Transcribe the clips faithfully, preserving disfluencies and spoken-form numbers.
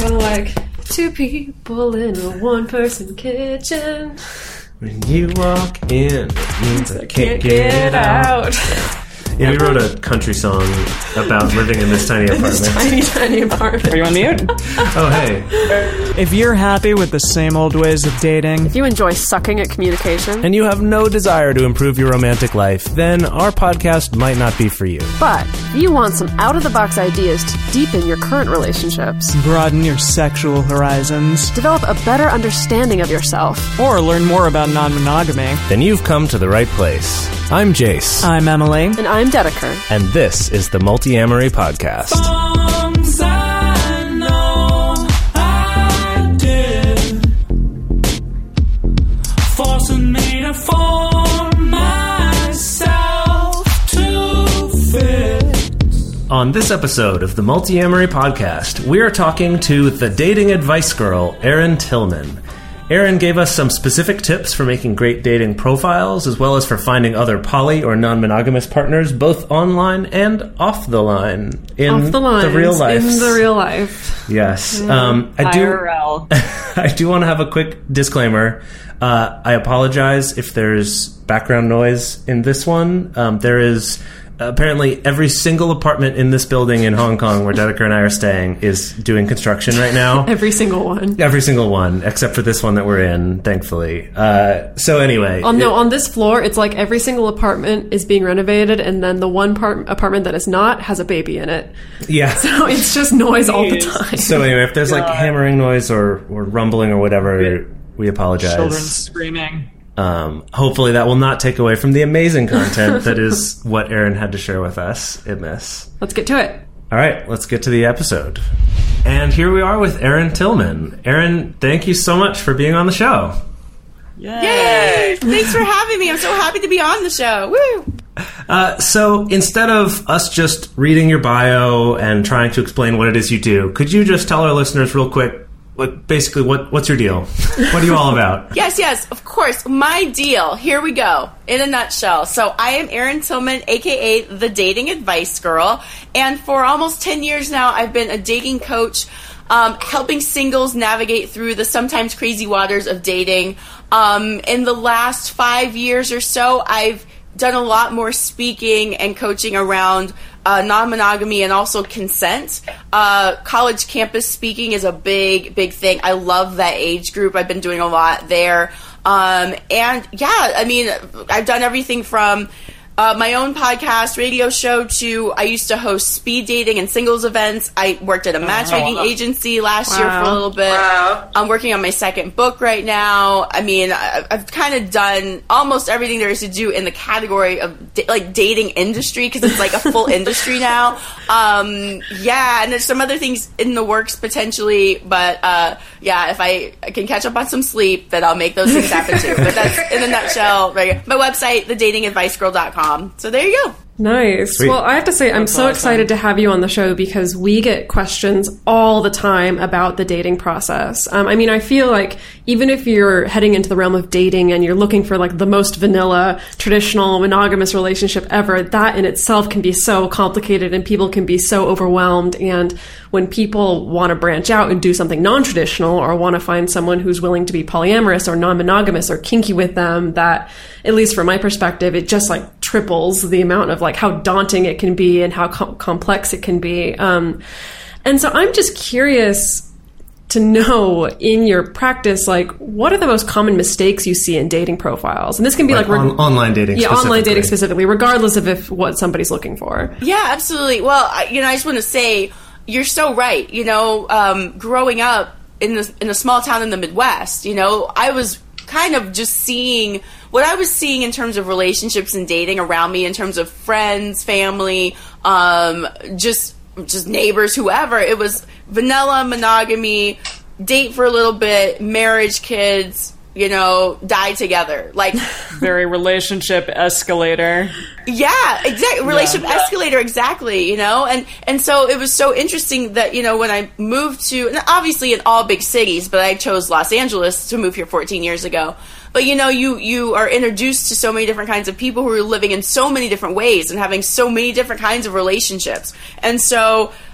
song like two people in a one-person kitchen. When you walk in, it means I can't, Can't get, get out. out. Yeah, we wrote a country song about living in this tiny apartment. This tiny, tiny apartment. Are you on mute? Oh, hey. If you're happy with the same old ways of dating, If you enjoy sucking at communication, And you have no desire to improve your romantic life, then our podcast might not be for you. but if you want some out-of-the-box ideas to deepen your current relationships, broaden your sexual horizons, develop a better understanding of yourself, or learn more about non-monogamy, Then you've come to the right place. I'm Jace. I'm Emily. and I'm Dedeker. And this is the Multi-Amory Podcast. Songs I know I did, forcing me to form myself to fit. On this episode of the Multi-Amory Podcast, we are talking to the dating advice girl, Erin Tillman. Erin gave us some specific tips for making great dating profiles, as well as for finding other poly or non-monogamous partners, both online and off the line. In Off the lines, real life. in the real life. Yes. Um, I do. I R L. I do want to have a quick disclaimer. Uh, I apologize if there's background noise in this one. Um, there is apparently every single apartment in this building in Hong Kong where Dedeker and I are staying is doing construction right now. Every single one. Every single one, except for this one that we're in, thankfully. Uh, so anyway. Oh, no, it- on this floor, it's like every single apartment is being renovated, and then the one part- apartment that is not has a baby in it. yeah. So it's just noise all the Jeez. time. So anyway, if there's like God. hammering noise or, or rumbling or whatever, we apologize. Children screaming. Um, hopefully that will not take away from the amazing content that is what Erin had to share with us in this. Let's get to it. All right, let's get to the episode. And here we are with Erin Tillman. Erin, thank you so much for being on the show. Yay! Thanks for having me. I'm so happy to be on the show. Woo! Uh, so instead of us just reading your bio and trying to explain what it is you do, could you just tell our listeners real quick, what, basically, what, what's your deal? What are you all about? Yes, yes, of course. My deal. Here we go. In a nutshell. So I am Erin Tillman, a k a the Dating Advice Girl. And for almost ten years now, I've been a dating coach, um, helping singles navigate through the sometimes crazy waters of dating. Um, in the last five years or so, I've done a lot more speaking and coaching around uh, non-monogamy and also consent. Uh, college campus speaking is a big, big thing. I love that age group. I've been doing a lot there. Um, and yeah, I mean, I've done everything from uh, my own podcast, radio show, to I used to host speed dating and singles events. I worked at a matchmaking wow. agency last year for a Wow. little bit. Wow. I'm working on my second book right now. I mean, I- I've kind of done almost everything there is to do in the category of da- like dating industry, because it's like a full industry now. Um, yeah, and there's some other things in the works potentially, but uh, yeah, if I, I can catch up on some sleep, then I'll make those things happen too. But that's in a nutshell. Right? My website, the dating advice girl dot com. So there you go. Nice. Sweet. Well, I have to say, I'm so awesome. excited to have you on the show because we get questions all the time about the dating process. Um, I mean, I feel like even if you're heading into the realm of dating and you're looking for like the most vanilla, traditional, monogamous relationship ever, that in itself can be so complicated and people can be so overwhelmed. And when people want to branch out and do something non-traditional or want to find someone who's willing to be polyamorous or non-monogamous or kinky with them, that, at least from my perspective, it just like triples the amount of like how daunting it can be and how com- complex it can be. Um, and so I'm just curious to know in your practice, like, what are the most common mistakes you see in dating profiles? And this can be like, Like reg- on- online dating yeah, online specifically. dating specifically, regardless of if what somebody's looking for. Yeah, absolutely. Well, I, you know, I just want to say you're so right. You know, um, growing up in the in a small town in the Midwest, you know, I was kind of just seeing what I was seeing in terms of relationships and dating around me, in terms of friends, family, um, just just neighbors, whoever. It was vanilla monogamy, date for a little bit, marriage, kids, you know, die together. Like, Very relationship escalator. yeah, exactly. Relationship Yeah. escalator, exactly, you know? And and so it was so interesting that, you know, when I moved to, and obviously in all big cities, but I chose Los Angeles to move here fourteen years ago. But, you know, you, you are introduced to so many different kinds of people who are living in so many different ways and having so many different kinds of relationships. And so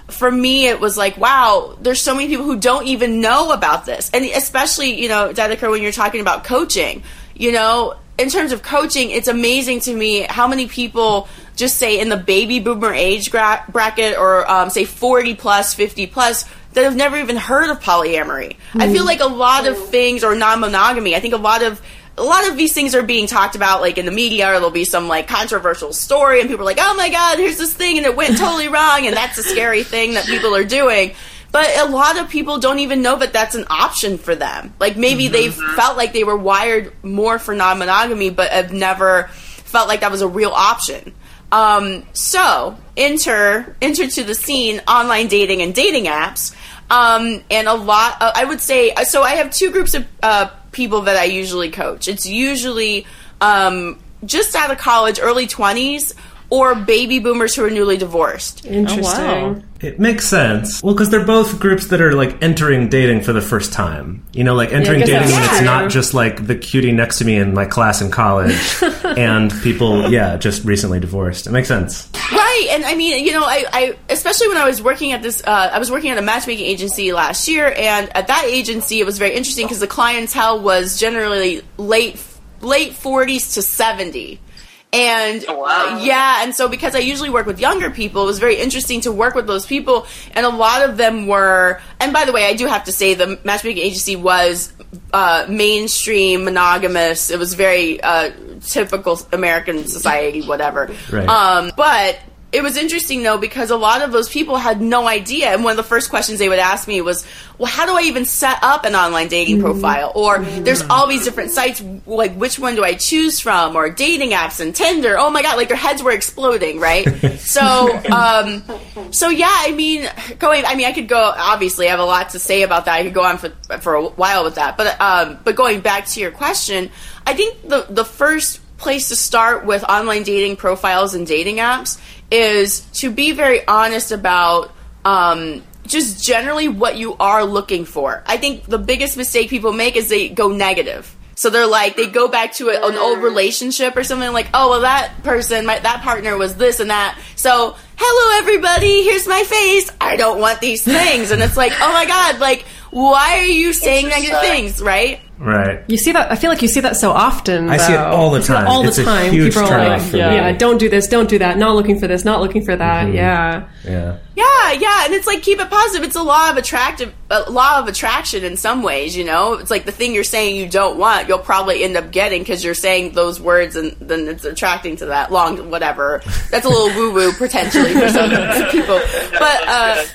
for me, it was like, wow, there's so many people who don't even know about this. And especially, you know, Dedeker, when you're talking about coaching, you know, in terms of coaching, it's amazing to me how many people just say in the baby boomer age gra- bracket or um, say forty plus, fifty plus, that have never even heard of polyamory. Mm. I feel like a lot of things, or non-monogamy, I think a lot of a lot of these things are being talked about, like, in the media, or there'll be some, like, controversial story, and people are like, oh my god, here's this thing, and it went totally wrong, and that's a scary thing that people are doing. But a lot of people don't even know that that's an option for them. Like, maybe mm-hmm. they've felt like they were wired more for non-monogamy, but have never felt like that was a real option. Um, so, enter, enter to the scene online dating and dating apps. Um, and a lot, uh, I would say, so I have two groups of uh, people that I usually coach. It's usually um, just out of college, early twenties, or baby boomers who are newly divorced. Interesting. Oh, wow. It makes sense. Well, because they're both groups that are, like, entering dating for the first time. You know, like, entering Yeah, I guess dating when that's it's true. not just, like, the cutie next to me in my class in college and people, yeah, just recently divorced. It makes sense. Right, and I mean, you know, I, I especially when I was working at this, uh, I was working at a matchmaking agency last year, and at that agency, it was very interesting because the clientele was generally late, late forties to seventy. And Oh, wow. uh, yeah, and so because I usually work with younger people, it was very interesting to work with those people, and a lot of them were, and by the way, I do have to say the matchmaking agency was uh, mainstream, monogamous. It was very uh, typical American society, whatever. Right. Um, but it was interesting, though, because a lot of those people had no idea. And one of the first questions they would ask me was, well, how do I even set up an online dating profile? Or there's all these different sites, like, which one do I choose from? Or dating apps and Tinder. Oh, my God, like, their heads were exploding, right? so, um, so yeah, I mean, going, I mean, I could go, obviously, I have a lot to say about that. I could go on for, for a while with that. But, um, but going back to your question, I think the, the first place to start with online dating profiles and dating apps is to be very honest about um, just generally what you are looking for. I think the biggest mistake people make is they go negative. So they're like, they go back to a, an old relationship or something like, oh, well, that person, my, that partner was this and that. So, hello, everybody, here's my face. I don't want these things. And it's like, oh, my God, like, why are you saying negative things, right? Right. You see that? I feel like you see that so often. I see it though. all the You see it time. all the It's a time. huge People are turn like, off for yeah. me. yeah, don't do this, don't do that. Not looking for this, not looking for that. Mm-hmm. Yeah. Yeah. Yeah, yeah, and it's like, keep it positive. It's a law of attractive, a law of attraction in some ways, you know? It's like the thing you're saying you don't want, you'll probably end up getting because you're saying those words and then it's attracting to that long, whatever. That's a little woo-woo, potentially, for some people. But, uh,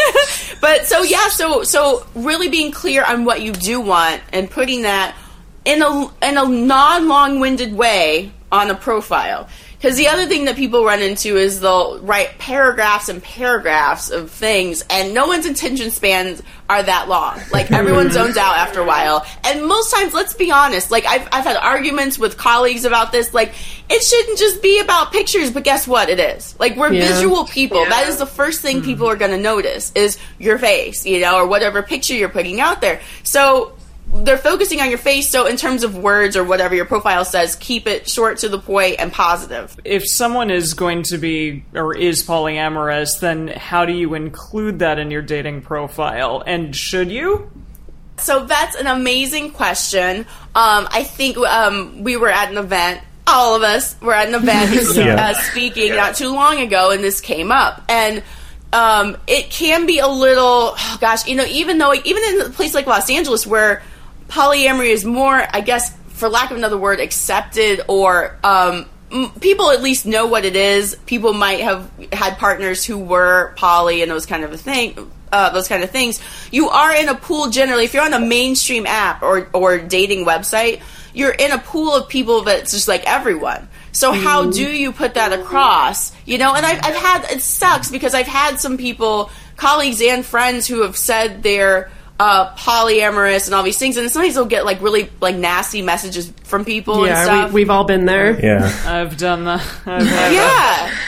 but so, yeah, so, so really being clear on what you do want and putting that in a, in a non-long-winded way on a profile. Because the other thing that people run into is they'll write paragraphs and paragraphs of things, and no one's attention spans are that long. Like, everyone zones out after a while. And most times, let's be honest, like, I've, I've had arguments with colleagues about this, like, it shouldn't just be about pictures, but guess what? It is. Like, we're Yeah. visual people. Yeah. That is the first thing people are going to notice, is your face, you know, or whatever picture you're putting out there. So they're focusing on your face, so in terms of words or whatever your profile says, keep it short, to the point, and positive. If someone is going to be or is polyamorous, then how do you include that in your dating profile? And should you? So that's an amazing question. Um, I think um, we were at an event, all of us were at an event Yeah. uh, speaking not too long ago, and this came up. And um, it can be a little, oh gosh, you know, even though, even in a place like Los Angeles where polyamory is more, I guess, for lack of another word, accepted, or um, m- people at least know what it is. People might have had partners who were poly and those kind of a thing, uh, those kind of things. You are in a pool generally. If you're on a mainstream app or or dating website, you're in a pool of people that's just like everyone. So how do you put that across? You know, and I've, I've had, it sucks because I've had some people, colleagues and friends, who have said they're uh, polyamorous and all these things, and sometimes they'll get like really like nasty messages from people and Yeah, stuff. we, we've all been there. Yeah. I've done that. I've had that. yeah.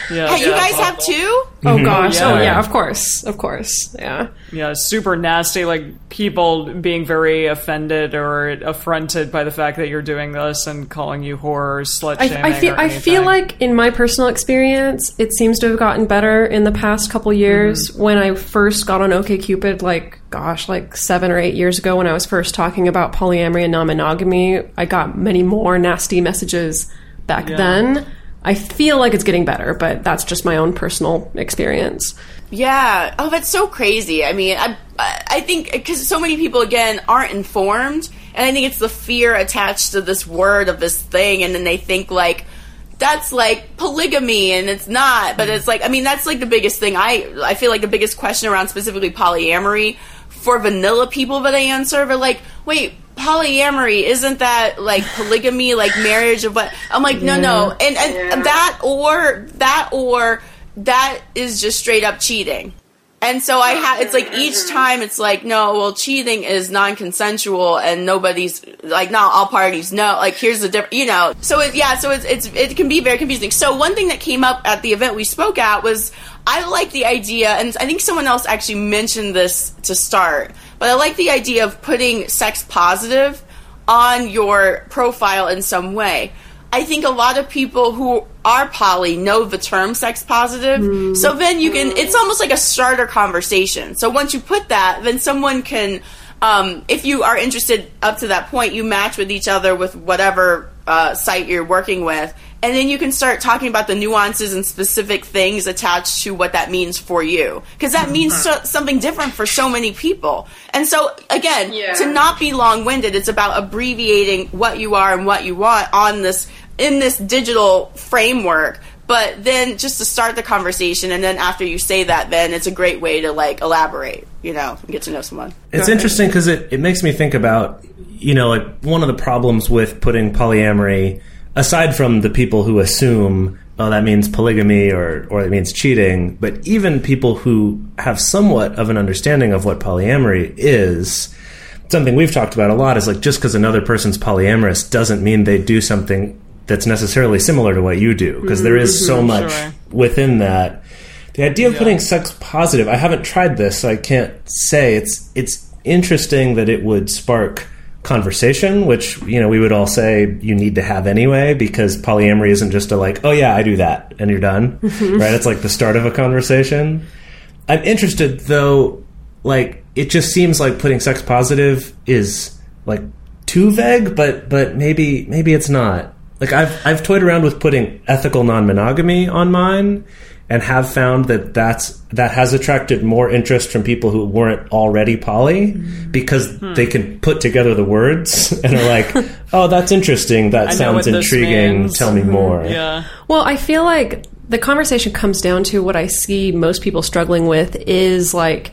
Yeah, Hey, you yeah. guys have two? Oh gosh. Yeah. Oh yeah, of course. Of course. Yeah. Yeah, super nasty, like people being very offended or affronted by the fact that you're doing this and calling you whore or slut I, shaming. I feel or I anything. feel like in my personal experience, it seems to have gotten better in the past couple years. Mm-hmm. When I first got on OkCupid, like gosh, like seven or eight years ago, when I was first talking about polyamory and non-monogamy, I got many more nasty messages back Yeah. then. I feel like it's getting better, but that's just my own personal experience. Yeah. Oh, that's so crazy. I mean, I I think because so many people again aren't informed, and I think it's the fear attached to this word of this thing, and then they think like that's like polygamy, and it's not. But it's like, I mean, that's like the biggest thing. I I feel like the biggest question around specifically polyamory for vanilla people that I answer, but like, wait. Polyamory, isn't that like polygamy, like marriage of what? I'm like, no, no. And, and that or that or that is just straight up cheating. And so I have, it's like each time it's like, no, well, cheating is non-consensual and nobody's like, no, all parties know, like, here's the difference, you know. So it, yeah, so it's, it's, it can be very confusing. So one thing that came up at the event we spoke at was, I like the idea, and I think someone else actually mentioned this to start, but I like the idea of putting sex positive on your profile in some way. I think a lot of people who are poly know the term sex positive. Mm. So then you can, it's almost like a starter conversation. So once you put that, then someone can, um, if you are interested up to that point, you match with each other with whatever uh, site you're working with. And then you can start talking about the nuances and specific things attached to what that means for you. Because that means so, something different for so many people. And so, again, Yeah. to not be long-winded, it's about abbreviating what you are and what you want on this, in this digital framework. But then just to start the conversation, and then after you say that, then it's a great way to, like, elaborate, you know, and get to know someone. It's interesting because it, it makes me think about, you know, like one of the problems with putting polyamory, aside from the people who assume, oh, that means polygamy or, or it means cheating, but even people who have somewhat of an understanding of what polyamory is, something we've talked about a lot is like just because another person's polyamorous doesn't mean they do something that's necessarily similar to what you do, because there is so much Sure. within within that. The idea of putting sex positive, I haven't tried this, so I can't say. It's it's interesting that it would spark conversation, which, you know, we would all say you need to have anyway, because polyamory isn't just a like, oh yeah, I do that, and you're done, right? It's like the start of a conversation. I'm interested, though, like, it just seems like putting sex positive is, like, too vague, but but maybe maybe it's not. Like, I've I've toyed around with putting ethical non-monogamy on mine, and have found that that's, that has attracted more interest from people who weren't already poly, because hmm. they can put together the words and are like, oh, that's interesting, that I sounds intriguing, tell me more. Yeah. Well, I feel like the conversation comes down to what I see most people struggling with is like,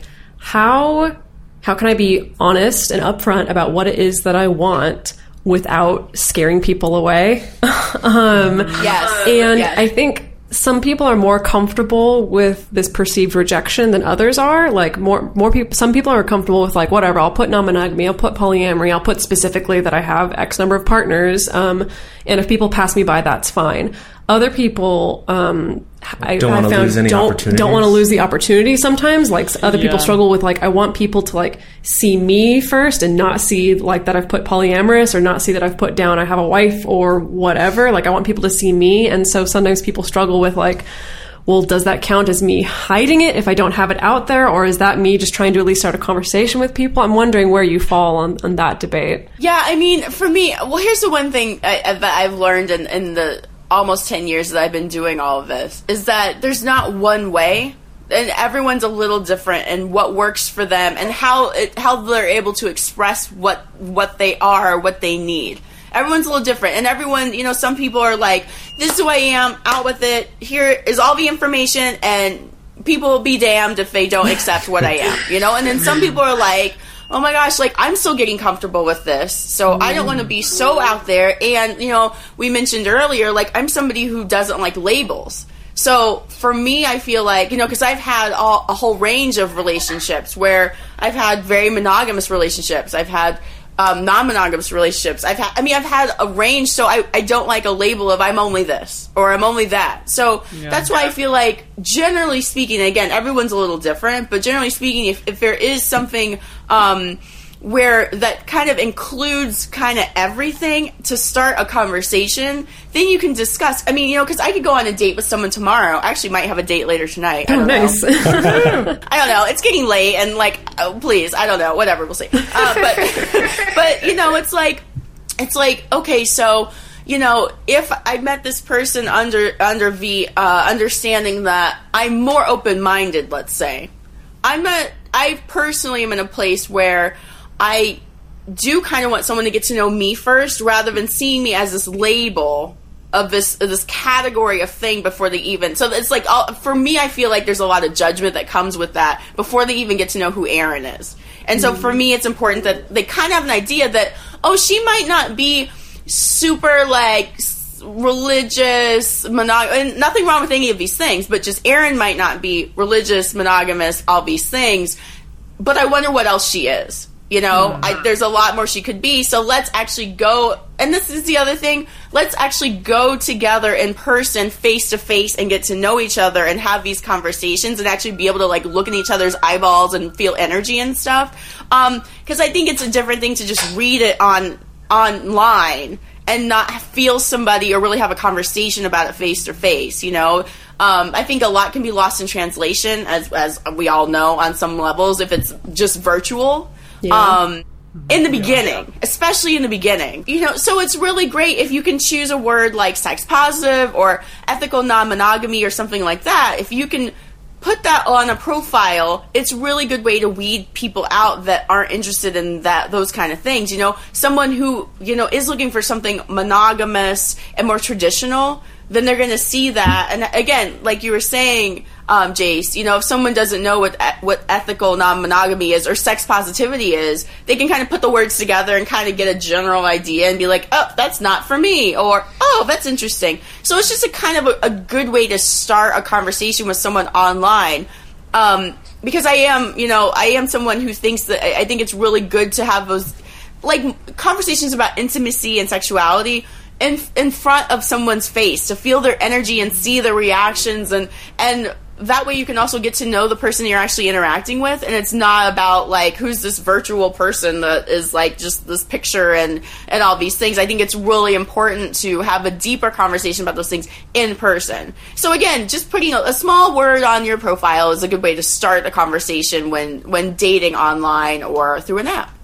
how how can I be honest and upfront about what it is that I want without scaring people away? um, Yes. and yes. I think some people are more comfortable with this perceived rejection than others are. Like more, more people, some people are comfortable with like, whatever, I'll put non-monogamy, I'll put polyamory, I'll put specifically that I have X number of partners. Um, and if people pass me by, that's fine. Other people, um, I, Don't I wanna found lose any don't, opportunities. don't want to lose the opportunity sometimes. Like other people Yeah. struggle with like, I want people to like see me first and not see like that I've put polyamorous, or not see that I've put down I have a wife or whatever. Like I want people to see me. And so sometimes people struggle with like, well, does that count as me hiding it if I don't have it out there? Or is that me just trying to at least start a conversation with people? I'm wondering where you fall on, on that debate. Yeah, I mean, for me, well, here's the one thing I, that I've learned in, in the almost ten years that I've been doing all of this, is that there's not one way, and everyone's a little different, and what works for them, and how it, how they're able to express what what they are, what they need. Everyone's a little different, and everyone, you know, some people are like, this is who I am, out with it, here is all the information, and people will be damned if they don't accept what I am, you know? And then some people are like, oh my gosh, like, I'm still getting comfortable with this, so I don't want to be so out there. And, you know, we mentioned earlier, like, I'm somebody who doesn't like labels. So for me, I feel like, you know, because I've had all, a whole range of relationships where I've had very monogamous relationships. I've had um, non-monogamous relationships. I've had, I mean, I've had a range, so I, I don't like a label of I'm only this or I'm only that. So Yeah. that's why I feel like, generally speaking, again, everyone's a little different, but generally speaking, if, if there is something um, where that kind of includes kind of everything to start a conversation, then you can discuss. I mean, you know, because I could go on a date with someone tomorrow. I actually might have a date later tonight. I Oh, don't nice. know. I don't know. It's getting late, and like, oh, please, I don't know. Whatever, we'll see. Uh, but, but you know, it's like, it's like, okay, so you know, if I met this person under under the uh, understanding that I'm more open minded, let's say, I'm not. I personally am in a place where I do kind of want someone to get to know me first, rather than seeing me as this label of this of this category of thing before they even. So it's like, all, for me, I feel like there's a lot of judgment that comes with that before they even get to know who Erin is. And so for me, it's important that they kind of have an idea that, oh, she might not be super like religious, monog- and nothing wrong with any of these things, but just Erin might not be religious, monogamous, all these things. But I wonder what else she is. You know, mm-hmm. I, there's a lot more she could be. So let's actually go. And this is the other thing. Let's actually go together in person, face to face, and get to know each other and have these conversations and actually be able to like look in each other's eyeballs and feel energy and stuff. Um, because I think it's a different thing to just read it on online and not feel somebody or really have a conversation about it face to face. You know, um, I think a lot can be lost in translation, as as we all know on some levels, if it's just virtual. Yeah. Um, in the beginning, especially in the beginning, you know, so it's really great if you can choose a word like sex positive or ethical non-monogamy or something like that. If you can put that on a profile, it's a really good way to weed people out that aren't interested in that, those kind of things. You know, someone who, you know, is looking for something monogamous and more traditional, then they're going to see that. And again, like you were saying, um, Jace, you know, if someone doesn't know what what ethical non-monogamy is or sex positivity is, they can kind of put the words together and kind of get a general idea and be like, oh, that's not for me, or, oh, that's interesting. So it's just a kind of a, a good way to start a conversation with someone online. Um, because I am, you know, I am someone who thinks that, I think it's really good to have those, like, conversations about intimacy and sexuality in in front of someone's face, to feel their energy and see their reactions, and and that way you can also get to know the person you're actually interacting with, and it's not about like who's this virtual person that is like just this picture and and all these things. I think it's really important to have a deeper conversation about those things in person. So again, just putting a, a small word on your profile is a good way to start a conversation when when dating online or through an app.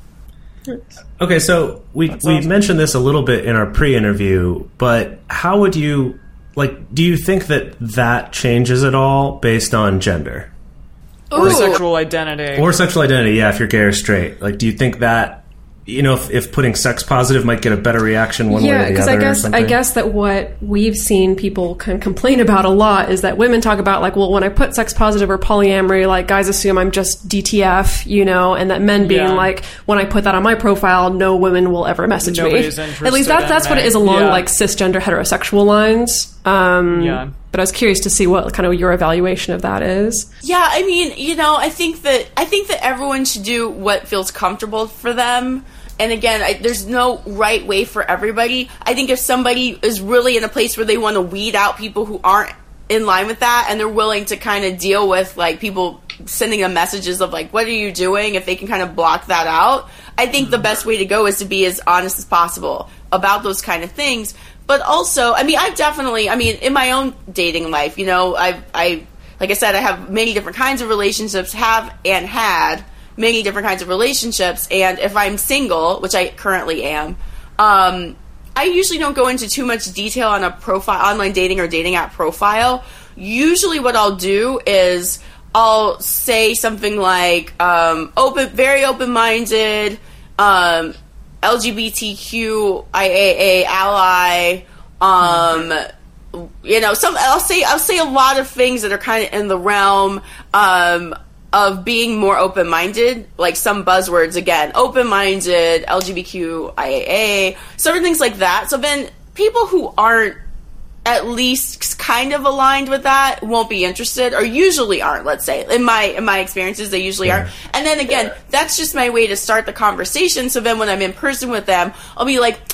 Okay, so we That's we awesome. mentioned this a little bit in our pre-interview, but how would you, like, do you think that that changes at all based on gender? Or Ooh. sexual identity. Or sexual identity, yeah, if you're gay or straight. Like, do you think that, you know, if, if putting sex positive might get a better reaction one way Yeah, or the because other I or guess I something? guess that what we've seen people can complain about a lot is that women talk about like, well, when I put sex positive or polyamory, like guys assume I'm just D T F, you know, and that men being Yeah. like, when I put that on my profile, no women will ever message Nobody's me. interested At least that, in that's what me. it is along Yeah. like cisgender heterosexual lines. Um, Yeah. But I was curious to see what kind of your evaluation of that is. Yeah, I mean, you know, I think that I think that everyone should do what feels comfortable for them. And again, I, there's no right way for everybody. I think if somebody is really in a place where they want to weed out people who aren't in line with that, and they're willing to kind of deal with like people sending them messages of like, what are you doing? If they can kind of block that out, I think the best way to go is to be as honest as possible about those kind of things. But also, I mean, I've definitely, I mean, in my own dating life, you know, I've, I, like I said, I have many different kinds of relationships, have and had many different kinds of relationships. And if I'm single, which I currently am, um, I usually don't go into too much detail on a profile, online dating or dating app profile. Usually what I'll do is I'll say something like, um, open, very open-minded, um, L G B T Q I A A ally, um, you know, some, I'll say, I'll say a lot of things that are kind of in the realm, um, of being more open-minded, like some buzzwords again, open-minded, L G B T Q I A A, certain things like that. So then people who aren't at least kind of aligned with that won't be interested, or usually aren't, let's say. In my in my experiences, they usually Yeah. are. And then again, that's just my way to start the conversation. So then when I'm in person with them, I'll be like,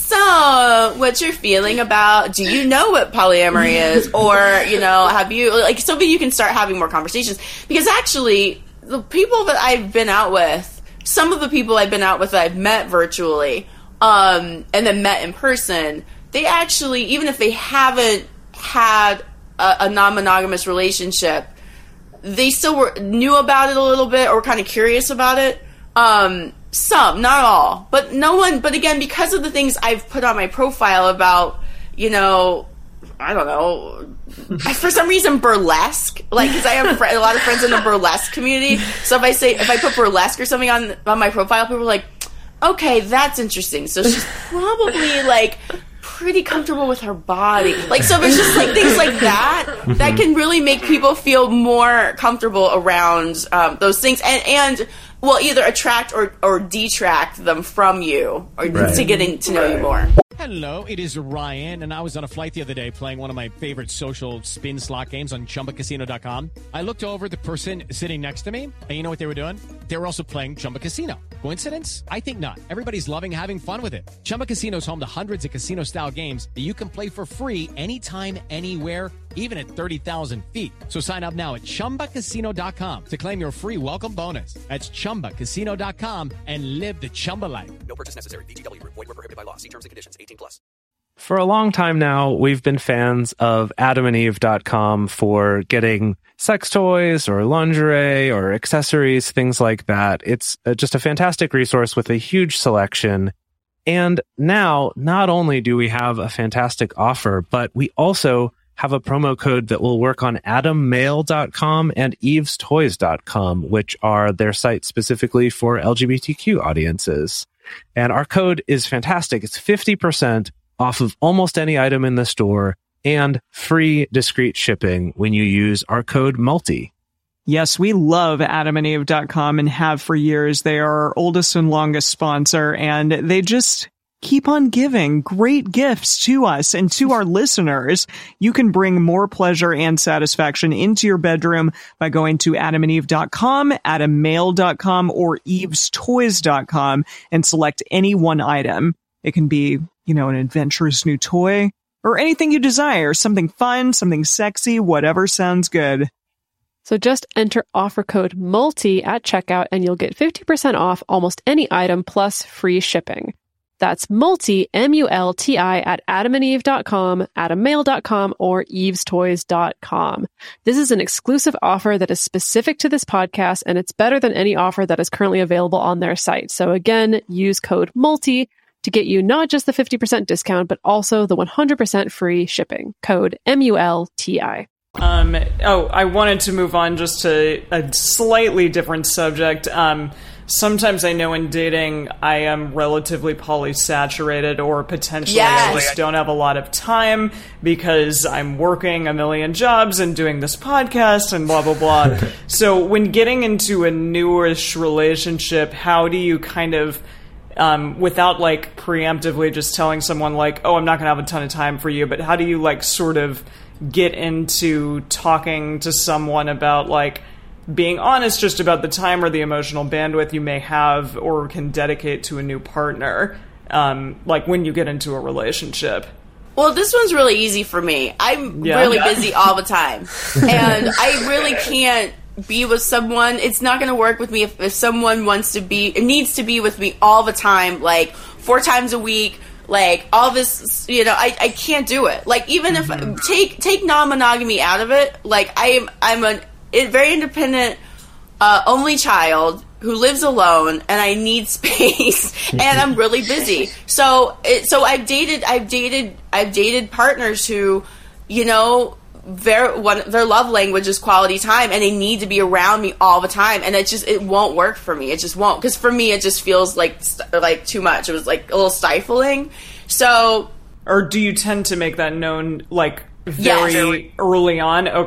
so what's your feeling about, do you know what polyamory is? Or, you know, have you, like, so that you can start having more conversations. Because actually, the people that I've been out with, some of the people I've been out with that I've met virtually, um, and then met in person, they actually, even if they haven't had a, a non-monogamous relationship, they still were, knew about it a little bit or were kind of curious about it. Um, some, not all, but no one, but again, because of the things I've put on my profile about, you know, I don't know, for some reason, burlesque, like, because I have fr- a lot of friends in the burlesque community, so if I say, if I put burlesque or something on, on my profile, people are like, okay, that's interesting, so she's probably, like, pretty comfortable with her body. Like, so there's just, like, things like that that can really make people feel more comfortable around um, those things, and, and well, either attract or, or detract them from you, or Right. to getting to know you more. Hello, it is Ryan, and I was on a flight the other day playing one of my favorite social spin slot games on Chumba Casino dot com. I looked over at the person sitting next to me, and you know what they were doing? They were also playing Chumba Casino. Coincidence? I think not. Everybody's loving having fun with it. Chumba Casino is home to hundreds of casino-style games that you can play for free anytime, anywhere, even at thirty thousand feet. So sign up now at Chumba Casino dot com to claim your free welcome bonus. That's Chumba Casino dot com and live the Chumba life. No purchase necessary. V G W. Void where prohibited by law. See terms and conditions. eighteen plus. For a long time now, we've been fans of adam and eve dot com for getting sex toys or lingerie or accessories, things like that. It's uh, just a fantastic resource with a huge selection. And now, not only do we have a fantastic offer, but we also have a promo code that will work on adam mail dot com and eves toys dot com, which are their sites specifically for L G B T Q audiences. And our code is fantastic. It's fifty percent off of almost any item in the store and free discreet shipping when you use our code MULTI. Yes, we love adam and eve dot com and have for years. They are our oldest and longest sponsor, and they just keep on giving great gifts to us and to our listeners. You can bring more pleasure and satisfaction into your bedroom by going to adam and eve dot com, adam mail dot com, or eves toys dot com and select any one item. It can be, you know, an adventurous new toy or anything you desire, something fun, something sexy, whatever sounds good. So just enter offer code MULTI at checkout and you'll get fifty percent off almost any item plus free shipping. That's MULTI, M U L T I, at adam and eve dot com, adam mail dot com, or eves toys dot com. This is an exclusive offer that is specific to this podcast, and it's better than any offer that is currently available on their site. So again, use code MULTI to get you not just the fifty percent discount, but also the one hundred percent free shipping. Code M U L T I. Um, oh, I wanted to move on just to a slightly different subject. Um, sometimes I know in dating I am relatively polysaturated, or potentially Yes. I just don't have a lot of time because I'm working a million jobs and doing this podcast and blah, blah, blah. So when getting into a newish relationship, how do you kind of, um, without like preemptively just telling someone like, oh, I'm not going to have a ton of time for you, but how do you like sort of get into talking to someone about like being honest just about the time or the emotional bandwidth you may have or can dedicate to a new partner, um, like when you get into a relationship? Well, this one's really easy for me. I'm Yeah. really busy all the time. And I really can't be with someone. It's not going to work with me if, if someone wants to be, needs to be with me all the time, like four times a week, like all this, you know, I, I can't do it. Like even mm-hmm. if, take take non-monogamy out of it, like I am, I'm a a very independent, uh, only child who lives alone, and I need space, and I'm really busy. So, it, so I've dated, I've dated, I've dated partners who, you know, their one, their love language is quality time, and they need to be around me all the time, and it just, it won't work for me. It just won't, because for me, it just feels like like too much. It was like a little stifling. So, or do you tend to make that known like very Yes. early on? Okay.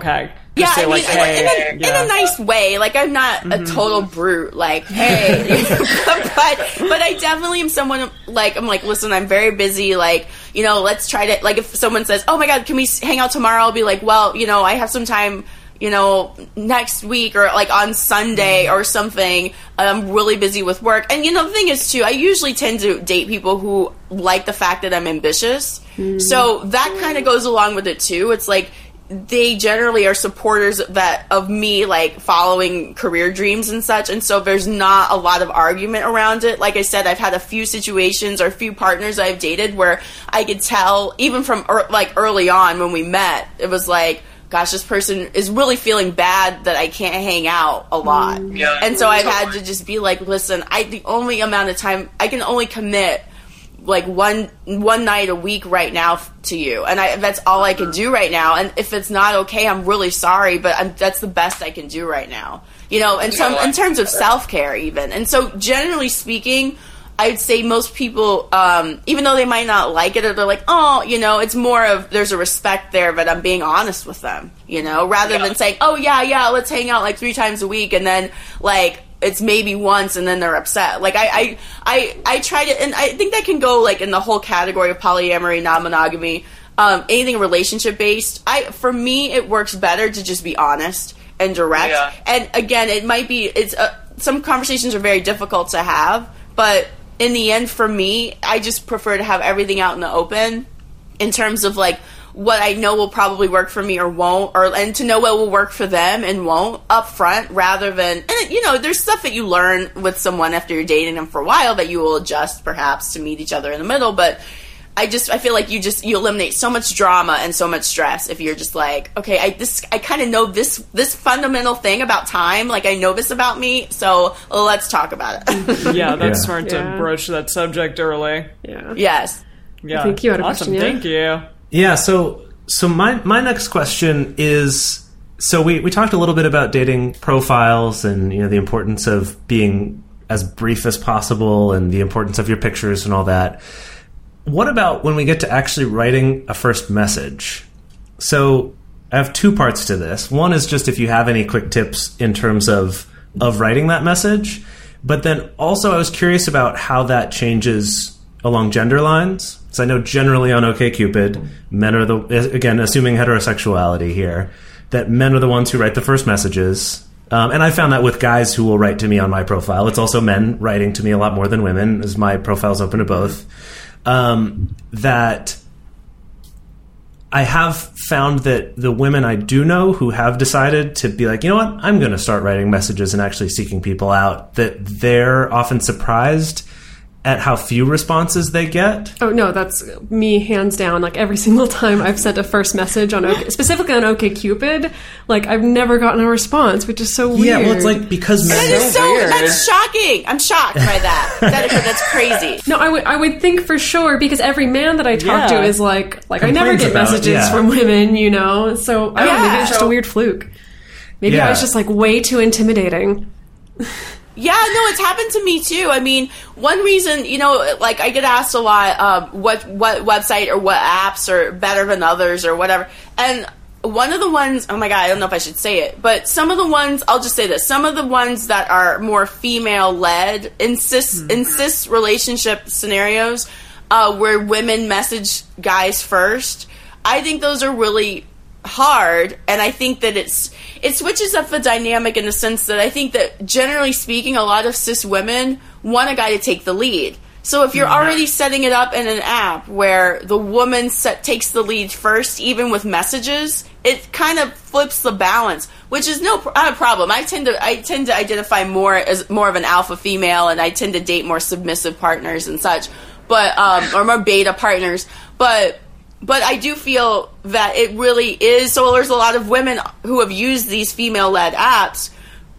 Yeah, say I mean, like, hey, in, a, yeah. in a nice way. Like, I'm not Mm-hmm. a total brute. Like, hey, but but I definitely am someone. Like, I'm like, listen, I'm very busy. Like, you know, let's try to. Like, if someone says, oh my God, can we hang out tomorrow? I'll be like, well, you know, I have some time. You know, next week or like on Sunday or something. I'm really busy with work. And you know, the thing is too, I usually tend to date people who like the fact that I'm ambitious. Mm. So that kind of goes along with it too. It's like they generally are supporters that of me like following career dreams and such. And so there's not a lot of argument around it. Like I said, I've had a few situations or a few partners I've dated where I could tell even from er, like early on when we met, it was like, gosh, this person is really feeling bad that I can't hang out a lot. Yeah. And so I've had to just be like, listen, I the only amount of time I can only commit like one one night a week right now to you. And I that's all I can do right now. And if it's not okay, I'm really sorry, but I'm, that's the best I can do right now. You know, and some in terms of self-care even. And so generally speaking, I'd say most people, um, even though they might not like it, or they're like, oh, you know, it's more of there's a respect there, but I'm being honest with them, you know, rather yeah. than saying, oh, yeah, yeah, let's hang out like three times a week, and then like it's maybe once, and then they're upset. Like I, I, I, I try to, and I think that can go like in the whole category of polyamory, non-monogamy, um, anything relationship based. I, for me, it works better to just be honest and direct. Yeah. And again, it might be it's uh, some conversations are very difficult to have, but in the end, for me, I just prefer to have everything out in the open in terms of, like, what I know will probably work for me or won't, or and to know what will work for them and won't up front, rather than, and, you know, there's stuff that you learn with someone after you're dating them for a while that you will adjust, perhaps, to meet each other in the middle, but I just, I feel like you just, you eliminate so much drama and so much stress if you're just like, okay, I this, I kind of know this, this fundamental thing about time, like I know this about me, so let's talk about it. Yeah, that's Yeah. smart to Yeah. broach that subject early. Yeah. Yes. Yeah. I think you had a awesome. question, yeah? Thank you. Yeah, so so my my next question is, so we, we talked a little bit about dating profiles and, you know, the importance of being as brief as possible and the importance of your pictures and all that. What about when we get to actually writing a first message? So I have two parts to this. One is just if you have any quick tips in terms of of writing that message, but then also I was curious about how that changes along gender lines. So I know generally on OkCupid, men are the, again, assuming heterosexuality here, that men are the ones who write the first messages. Um, and I found that with guys who will write to me on my profile. It's also men writing to me a lot more than women, as my profile's open to both. Um, that I have found that the women I do know who have decided to be like, you know what, I'm going to start writing messages and actually seeking people out, that they're often surprised at how few responses they get. Oh, no, that's me hands down. Like, every single time I've sent a first message on OK, specifically on OkCupid, like, I've never gotten a response, which is so weird. Yeah, well, it's like, because men... That is so, weird. that's shocking. I'm shocked by that. that that's crazy. No, I would I would think for sure, because every man that I talk Yeah. to is like, like I never Complains get about it, messages yeah. from women, you know? So, I don't know, maybe Yeah. it's just a weird fluke. Maybe Yeah. I was just, like, way too intimidating. Yeah, no, it's happened to me too. I mean, one reason, you know, like I get asked a lot, uh, what what website or what apps are better than others or whatever. And one of the ones, oh my god, I don't know if I should say it, but some of the ones, I'll just say this, some of the ones that are more female-led, in cis, in cis relationship scenarios, uh, where women message guys first, I think those are really hard, and I think that it's it switches up the dynamic in the sense that I think that generally speaking, a lot of cis women want a guy to take the lead. So if you're already setting it up in an app where the woman set, takes the lead first, even with messages, it kind of flips the balance, which is no not a problem. I tend to I tend to identify more as more of an alpha female, and I tend to date more submissive partners and such, but um, or more beta partners, but. But I do feel that it really is, so there's a lot of women who have used these female-led apps,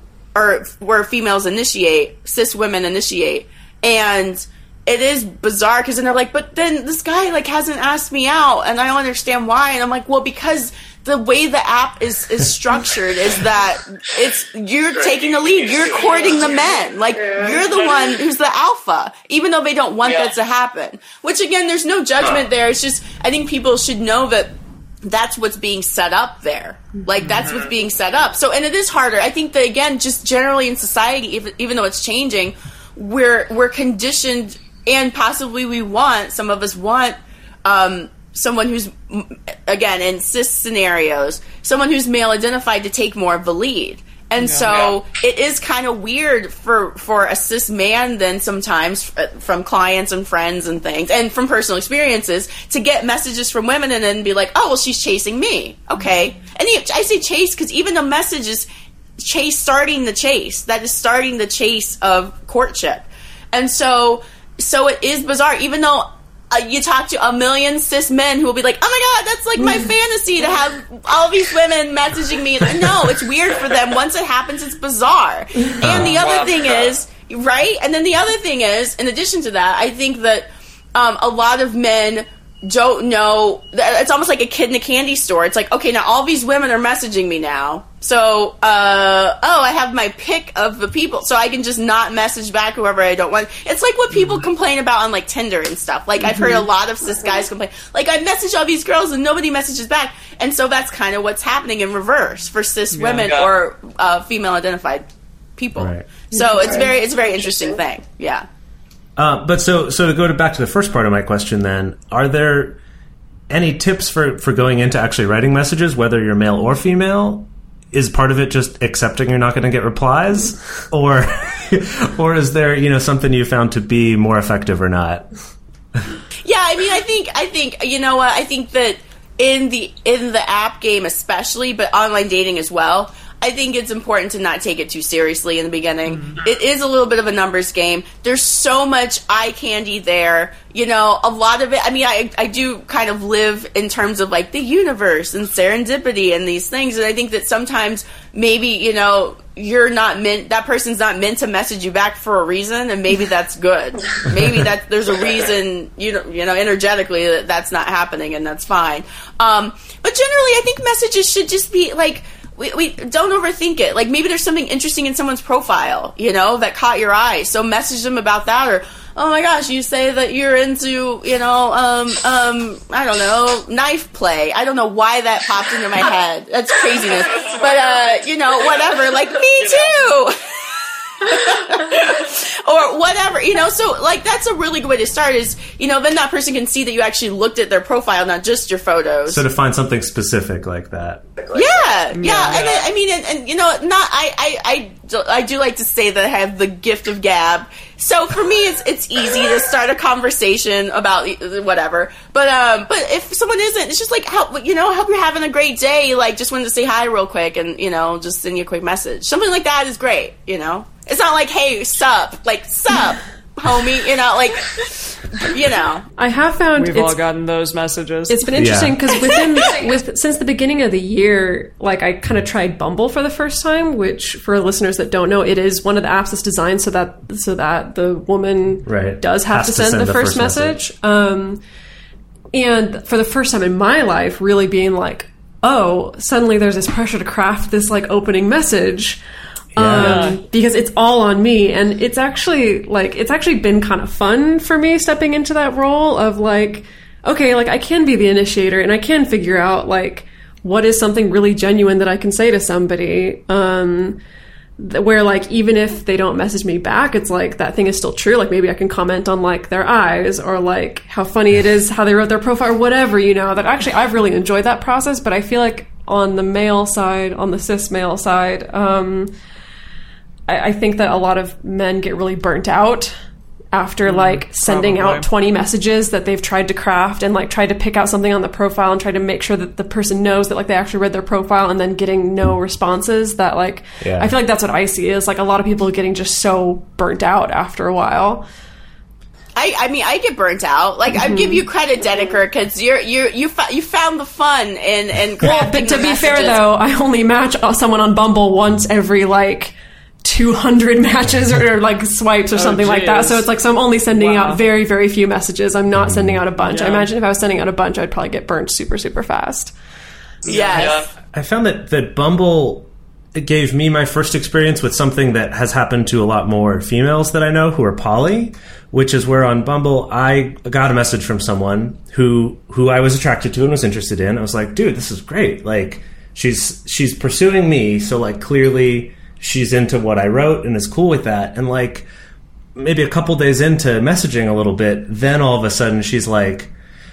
or where females initiate, cis women initiate, and it is bizarre, because then they're like, but then this guy, like, hasn't asked me out, and I don't understand why, and I'm like, well, because the way the app is, is structured is that it's you're taking the lead, you're courting the men, like, you're the one who's the alpha, even though they don't want Yeah. that to happen. Which, again, there's no judgment there, it's just, I think people should know that that's what's being set up there. Like, that's what's being set up. So, and it is harder. I think that, again, just generally in society, even, even though it's changing, we're we're conditioned, and possibly we want, some of us want, um, someone who's, again, in cis scenarios, someone who's male-identified to take more of the lead. And yeah, so yeah. it is kind of weird for, for a cis man then sometimes from clients and friends and things and from personal experiences to get messages from women and then be like, oh, well, she's chasing me. Okay. And I say chase because even the message is chase starting the chase. That is starting the chase of courtship. And so, so it is bizarre, even though Uh, you talk to a million cis men who will be like, oh my God, that's like my fantasy to have all these women messaging me. No, it's weird for them. Once it happens, it's bizarre. And the other thing is, right? And then the other thing is, in addition to that, I think that um, a lot of men don't know. It's almost like a kid in a candy store. It's like, okay, now all these women are messaging me now. So, uh, oh, I have my pick of the people, so I can just not message back whoever I don't want. It's like what people complain about on, like, Tinder and stuff. Like, I've heard a lot of cis guys complain. Like, I message all these girls and nobody messages back. And so that's kind of what's happening in reverse for cis yeah, women yeah. or uh, female-identified people. Right. So it's very, it's a very interesting thing. Yeah. Uh, but so, so to go to back to the first part of my question then, are there any tips for, for going into actually writing messages, whether you're male or female? Is part of it just accepting you're not going to get replies? Or or is there, you know, something you found to be more effective or not? Yeah, I mean, I think, I think, you know what, I think that in the in the app game especially, but online dating as well, I think it's important to not take it too seriously in the beginning. Mm-hmm. It is a little bit of a numbers game. There's so much eye candy there. You know, a lot of it, I mean, I, I do kind of live in terms of, like, the universe and serendipity and these things. And I think that sometimes maybe, you know, you're not meant, that person's not meant to message you back for a reason, and maybe that's good. Maybe that there's a reason, you know, you know, energetically that that's not happening, and that's fine. Um, but generally, I think messages should just be, like, We, we don't overthink it. Like, maybe there's something interesting in someone's profile, you know, that caught your eye. So message them about that. Or, oh my gosh, you say that you're into, you know, um, um, I don't know, knife play. I don't know why that popped into my head. That's craziness. But, uh, you know, whatever. Like, me too. Or whatever, you know, so, like, that's a really good way to start is, you know, then that person can see that you actually looked at their profile, not just your photos. So to find something specific like that. Yeah, yeah, yeah. And I mean, and, and, you know, not, I, I, I, do, I do like to say that I have the gift of gab. So for me, it's it's easy to start a conversation about whatever. But um, but if someone isn't, it's just like, how, you know, I hope you're having a great day. Like, just wanted to say hi real quick and, you know, just send you a quick message. Something like that is great, you know? It's not like, hey, sup, like, sup, homie, you know, like, you know. I have found we've all gotten those messages. It's been interesting because yeah. within with since the beginning of the year, like, I kind of tried Bumble for the first time, which for listeners that don't know, it is one of the apps that's designed so that so that the woman right. does have to, to send, send the, the first, first message. message. Um, and for the first time in my life, really being like, oh, suddenly there's this pressure to craft this, like, opening message. Yeah. Um, because it's all on me, and it's actually like it's actually been kind of fun for me stepping into that role of, like, okay, like, I can be the initiator and I can figure out, like, what is something really genuine that I can say to somebody, um, th- where, like, even if they don't message me back, it's like that thing is still true. Like, maybe I can comment on, like, their eyes or, like, how funny it is how they wrote their profile or whatever, you know. That actually I've really enjoyed that process, but I feel like on the male side, on the cis male side, um, I think that a lot of men get really burnt out after, like, sending Probably. out twenty messages that they've tried to craft and, like, tried to pick out something on the profile and try to make sure that the person knows that, like, they actually read their profile, and then getting no responses. That, like, yeah. I feel like that's what I see is, like, a lot of people getting just so burnt out after a while. I, I mean, I get burnt out. Like, mm-hmm. I give you credit, Dedeker, because you're you you fa- you found the fun in in crafting. Well, but to the be messages. fair, though, I only match someone on Bumble once every, like, two hundred matches or, or like swipes or something oh, like that. So it's like, so I'm only sending wow. out very, very few messages. I'm not sending out a bunch. Yeah. I imagine if I was sending out a bunch, I'd probably get burnt super, super fast. Yes. I found that, that Bumble it gave me my first experience with something that has happened to a lot more females that I know who are poly, which is where on Bumble I got a message from someone who who I was attracted to and was interested in. I was like, dude, this is great. Like, she's she's pursuing me, so like clearly she's into what I wrote and is cool with that. And like maybe a couple days into messaging a little bit, then all of a sudden she's like,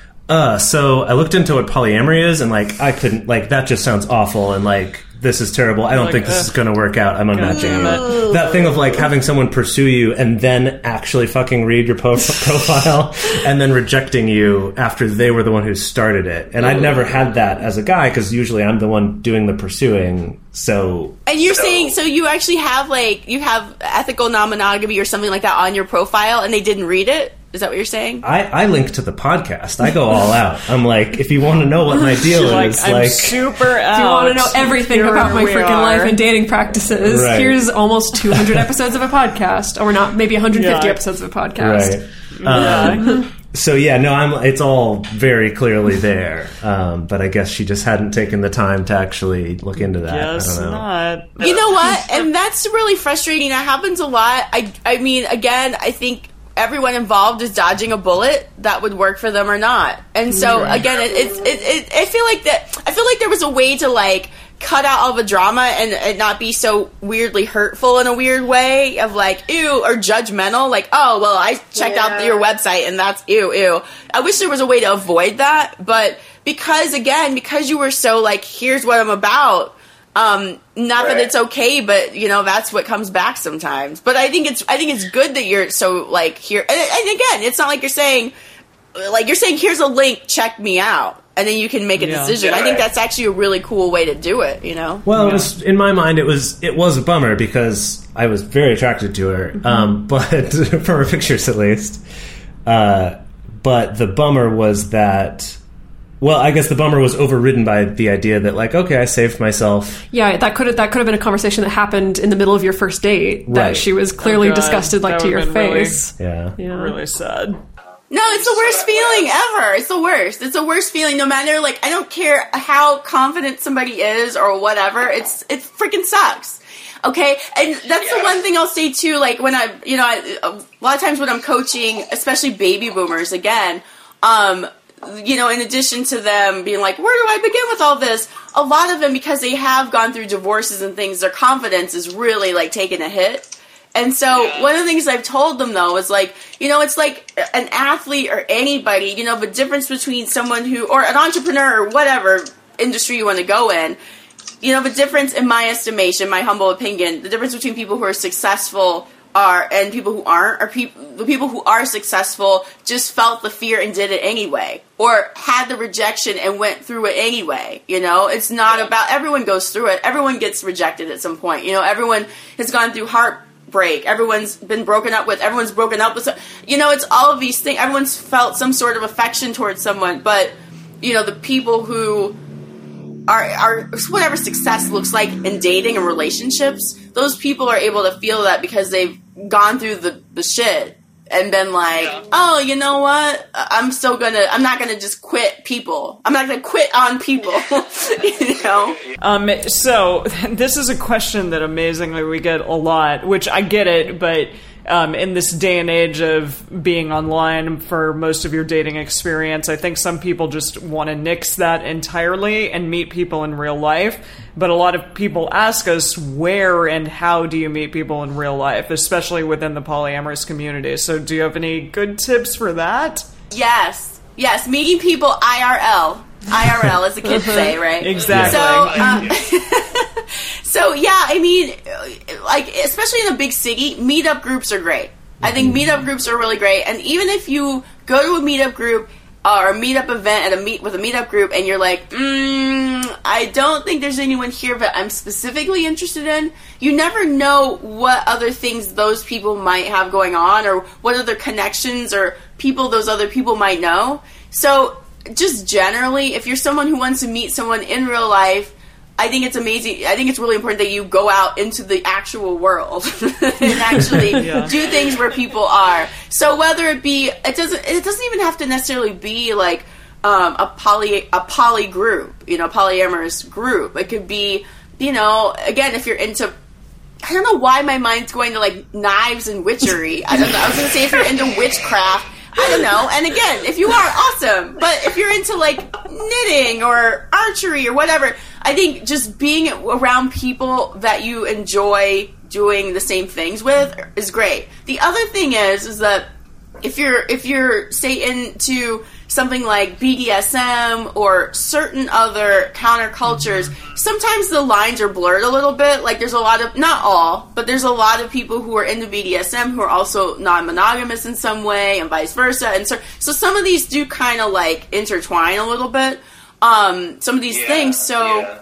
uh, so I looked into what polyamory is, and like I couldn't, like, that just sounds awful, and like this is terrible. I don't like, think this uh, is going to work out. I'm unmatching damn you. That thing of like having someone pursue you and then actually fucking read your po- profile and then rejecting you after they were the one who started it. And I'd never had that as a guy, because usually I'm the one doing the pursuing. So, and you're saying, so you actually have like, you have ethical non-monogamy or something like that on your profile, and they didn't read it? Is that what you're saying? I, I link to the podcast. I go all out. I'm like, if you want to know what my deal like, is, I'm like, super out. If you want to know everything Here about my we freaking are. life and dating practices, Right. here's almost two hundred episodes of a podcast, or not, maybe one hundred fifty Yeah. episodes of a podcast. right. Um, so yeah, no, I'm. It's all very clearly there. Um, but I guess she just hadn't taken the time to actually look into that. Guess I don't know. not. You know what? And that's really frustrating. That happens a lot. I, I mean, again, I think everyone involved is dodging a bullet that would work for them or not. And so, again, it, it's, it, it, I feel like that, I feel like there was a way to, like, cut out all the drama and, and not be so weirdly hurtful in a weird way of, like, ew, or judgmental. Like, oh, well, I checked out your website and that's ew, ew. I wish there was a way to avoid that, but because, again, because you were so, like, here's what I'm about, Um, not that it's okay, but you know that's what comes back sometimes. But I think it's I think it's good that you're so like here. And, and again, it's not like you're saying like you're saying here's a link, check me out, and then you can make a Yeah. decision. I think that's actually a really cool way to do it. You know. Well, it was, in my mind, it was it was a bummer because I was very attracted to her, um, but from her pictures at least. Uh, but the bummer was that. Well, I guess the bummer was overridden by the idea that, like, okay, I saved myself. Yeah, that could have that could have been a conversation that happened in the middle of your first date. That Right. she was clearly Oh, God. disgusted, like, That to your would've been really- face. Yeah. Yeah. Really sad. No, it's the worst feeling ever. It's the worst. It's the worst feeling. No matter, like, I don't care how confident somebody is or whatever. It's it freaking sucks. Okay, and that's the one thing I'll say too. Like when I, you know, I, a lot of times when I'm coaching, especially baby boomers, again, um, you know, in addition to them being like, where do I begin with all this? A lot of them, because they have gone through divorces and things, their confidence is really like taking a hit. And so one of the things I've told them, though, is like, you know, it's like an athlete or anybody, you know, the difference between someone who, or an entrepreneur or whatever industry you want to go in, you know, the difference in my estimation, my humble opinion, the difference between people who are successful are and people who aren't, are people, the people who are successful just felt the fear and did it anyway, or had the rejection and went through it anyway. You know, it's not about, everyone goes through it. Everyone gets rejected at some point. You know, everyone has gone through heartbreak. Everyone's been broken up with, everyone's broken up with, some, you know, it's all of these things. Everyone's felt some sort of affection towards someone, but, you know, the people who are, are whatever success looks like in dating and relationships, those people are able to feel that because they've gone through the, the shit and been like, yeah. oh, you know what? I'm still gonna, I'm not gonna just quit people. I'm not gonna quit on people, you know? Um, so this is a question that amazingly we get a lot, which I get it, but Um, in this day and age of being online for most of your dating experience, I think some people just want to nix that entirely and meet people in real life. But a lot of people ask us, where and how do you meet people in real life, especially within the polyamorous community? So do you have any good tips for that? Yes. Yes, meeting people I R L. I R L, as the kids say, right? Exactly. So, uh, so yeah, I mean, like, especially in a big city, meetup groups are great. I think meetup groups are really great. And even if you go to a meetup group uh, or a meetup event at a meet with a meetup group and you're like, mm, I don't think there's anyone here that I'm specifically interested in, you never know what other things those people might have going on or what other connections or people those other people might know. So just generally, if you're someone who wants to meet someone in real life, I think it's amazing. I think it's really important that you go out into the actual world and actually yeah. do things where people are. So whether it be, it doesn't, it doesn't even have to necessarily be like um, a poly, a poly group, you know, polyamorous group. It could be you know, again, if you're into, I don't know why my mind's going to like knives and witchery. I don't know. I was going to say if you're into witchcraft. I don't know. And again, if you are, awesome. But if you're into like knitting or archery or whatever, I think just being around people that you enjoy doing the same things with is great. The other thing is, is that if you're, if you're, say, into something like B D S M or certain other countercultures, sometimes the lines are blurred a little bit. Like, there's a lot of, not all, but there's a lot of people who are into B D S M who are also non-monogamous in some way, and vice versa. And so, so some of these do kind of, like, intertwine a little bit, um, some of these Yeah, things. So, yeah.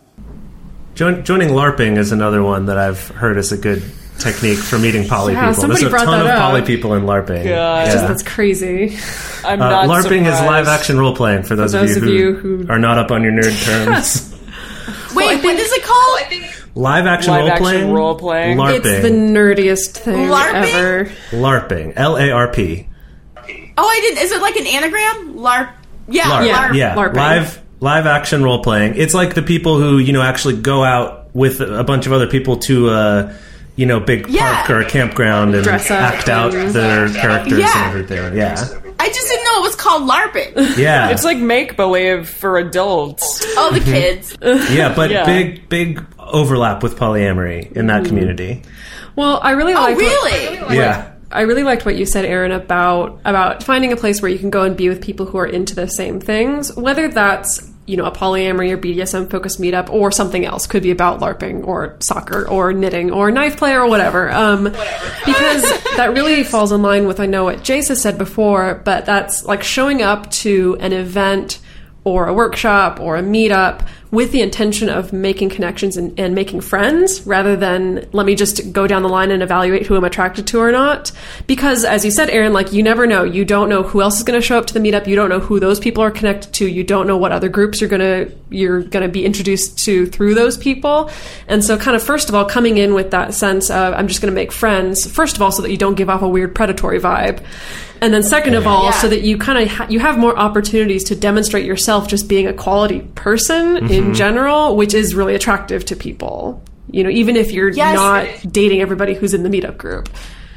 Jo- joining LARPing is another one that I've heard is a good technique for meeting poly Yeah, people. somebody There's a brought ton that of up. poly people in LARPing. God. Just, Yeah. that's crazy. I'm Uh, not LARPing is surprised. live action role playing for those, those of of you you who, who- are not up on your nerd terms. wait, what is it called? Live action Live role action playing? role-playing. LARPing. It's the nerdiest thing LARPing? ever. LARPing. L A R P. Oh, I didn't. Is it like an anagram? LARP. Yeah, LARP. Yeah. LARP. Yeah, LARPing. live live action role playing. It's like the people who, you know, actually go out with a bunch of other people to a, you know, big Yeah. park or a campground and Dress up act out and- their characters Yeah. and everything. Yeah. I just didn't know it was called LARPing. Yeah. It's like make-believe for adults. Oh, the kids. yeah, but Yeah. big big overlap with polyamory in that community. Well, I really Oh, like. really? Yeah. I really liked what you said, Erin, about about finding a place where you can go and be with people who are into the same things, whether that's, you know, a polyamory or B D S M focused meetup or something else. Could be about LARPing or soccer or knitting or knife play or whatever. Um, because that really falls in line with, I know what Jace has said before, but that's like showing up to an event or a workshop or a meetup with the intention of making connections and, and making friends, rather than let me just go down the line and evaluate who I'm attracted to or not. Because as you said, Erin, like, you never know. You don't know who else is going to show up to the meetup. You don't know who those people are connected to. You don't know what other groups you're going to you're going to be introduced to through those people. And so kind of, first of all, coming in with that sense of, I'm just going to make friends, first of all, so that you don't give off a weird predatory vibe. And then second of all, Yeah. so that you kind of ha- you have more opportunities to demonstrate yourself just being a quality person Mm-hmm. in general, which is really attractive to people. You know, even if you're Yes. not dating everybody who's in the meetup group.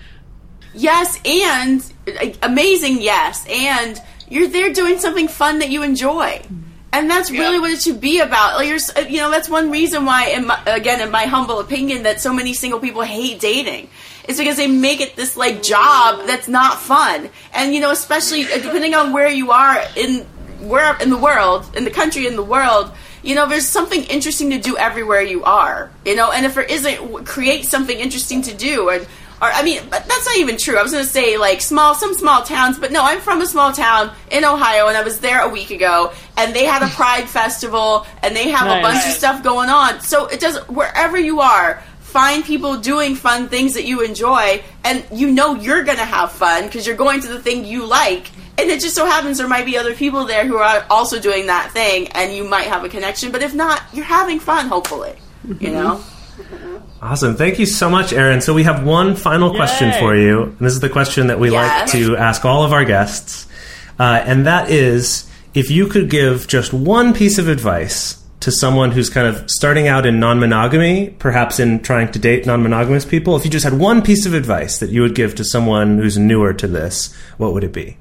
Yes, and uh, amazing, yes. And you're there doing something fun that you enjoy. And that's really what it should be about. Like, you're, s- uh, you know, that's one reason why, in my, again, in my humble opinion, that so many single people hate dating. It's because they make it this, like, job that's not fun. And, you know, especially uh, depending on where you are in where in the world, in the country, in the world, you know, there's something interesting to do everywhere you are. You know, and if there isn't, w- create something interesting to do. And, or, I mean, but that's not even true. I was going to say, like, small, some small towns, but no, I'm from a small town in Ohio, and I was there a week ago, and they had a Pride Festival, and they have Nice. a bunch of stuff going on. So it does, wherever you are, find people doing fun things that you enjoy, and you know you're going to have fun because you're going to the thing you like. And it just so happens there might be other people there who are also doing that thing, and you might have a connection. But if not, you're having fun, hopefully. Mm-hmm. You know? Awesome. Thank you so much, Erin. So we have one final question Yay. for you. And this is the question that we Yes. like to ask all of our guests. Uh, and that is, if you could give just one piece of advice to someone who's kind of starting out in non-monogamy, perhaps in trying to date non-monogamous people, if you just had one piece of advice that you would give to someone who's newer to this, what would it be?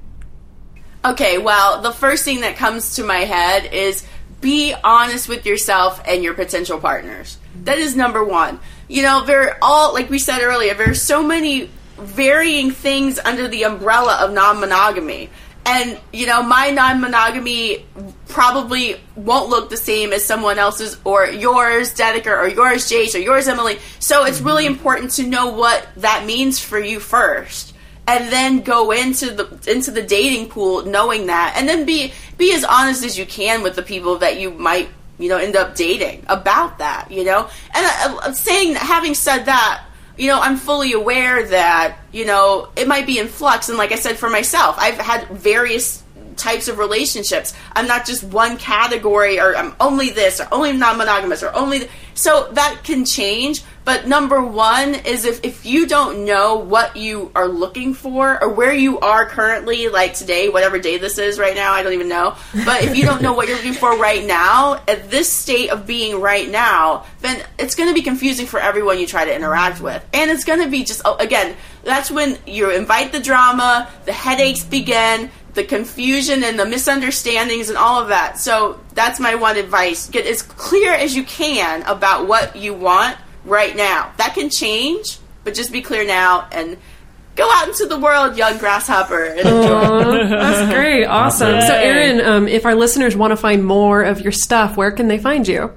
Okay, well, the first thing that comes to my head is be honest with yourself and your potential partners. That is number one. You know, there are all, like we said earlier, there are so many varying things under the umbrella of non-monogamy. And, you know, my non-monogamy probably won't look the same as someone else's, or yours, Dedeker, or yours, Jace, or yours, Emily. So it's really important to know what that means for you first. And then go into the into the dating pool knowing that, and then be be as honest as you can with the people that you might, you know, end up dating about that, you know. And uh, saying, having said that, you know, I'm fully aware that, you know, it might be in flux. And like I said, for myself, I've had various types of relationships. I'm not just one category, or I'm only this, or only non-monogamous, or only th- so that can change. But number one is if, if you don't know what you are looking for or where you are currently, like today, whatever day this is right now, I don't even know. But if you don't know what you're looking for right now, at this state of being right now, then it's going to be confusing for everyone you try to interact with. And it's going to be just, again, that's when you invite the drama, the headaches begin, the confusion and the misunderstandings and all of that. So that's my one advice. Get as clear as you can about what you want right now. That can change, but just be clear now and go out into the world, young grasshopper, and enjoy. Aww, that's great. Awesome. So, Erin, um, if our listeners want to find more of your stuff, where can they find you?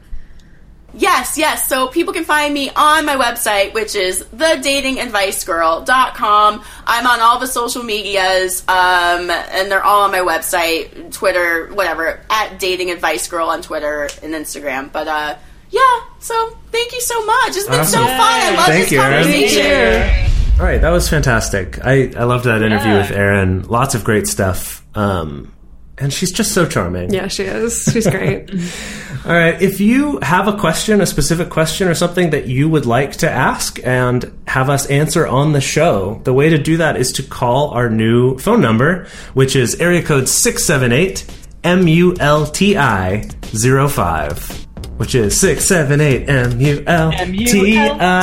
Yes, yes. So people can find me on my website, which is the dating advice girl dot com. I'm on all the social medias, um, and they're all on my website, Twitter, whatever, at Dating Advice Girl on Twitter and Instagram. But, uh, yeah, so thank you so much. It's been Awesome. so fun. I love Thank this you, Erin. conversation. All right, that was fantastic. I, I loved that interview with Erin. Lots of great stuff. Um, and she's just so charming. Yeah, she is. She's great. All right, if you have a question, a specific question or something that you would like to ask and have us answer on the show, the way to do that is to call our new phone number, which is area code six seven eight M U L T I zero five. Which is six seven eight M U L T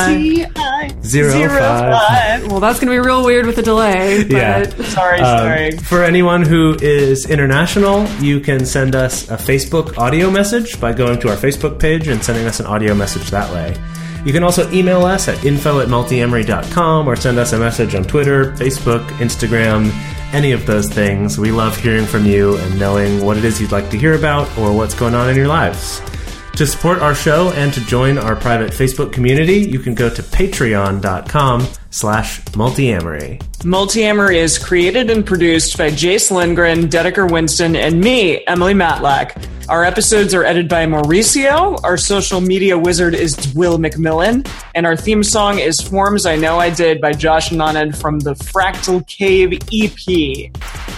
I zero five. Well, that's going to be real weird with the delay. But Yeah. Sorry, Um, sorry. For anyone who is international, you can send us a Facebook audio message by going to our Facebook page and sending us an audio message that way. You can also email us at info at multiamory dot com or send us a message on Twitter, Facebook, Instagram, any of those things. We love hearing from you and knowing what it is you'd like to hear about or what's going on in your lives. To support our show and to join our private Facebook community, you can go to patreon.com slash multiamory. Multiamory is created and produced by Jace Lindgren, Dedeker Winston, and me, Emily Matlack. Our episodes are edited by Mauricio. Our social media wizard is Will McMillan. And our theme song is Forms I Know I Did by Josh Noned from the Fractal Cave E P.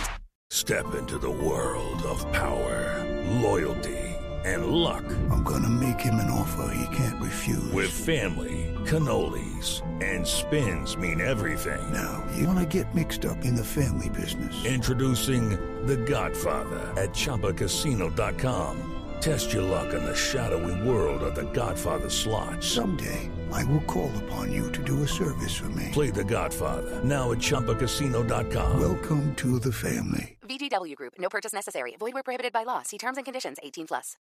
Step into the world of power, loyalty, and luck. I'm gonna make him an offer he can't refuse. With family, cannolis, and spins mean everything. Now, you wanna get mixed up in the family business. Introducing The Godfather at Chumba Casino dot com. Test your luck in the shadowy world of The Godfather slot. Someday, I will call upon you to do a service for me. Play The Godfather, now at Chumba Casino dot com. Welcome to the family. V G W Group. No purchase necessary. Void where prohibited by law. See terms and conditions. eighteen plus.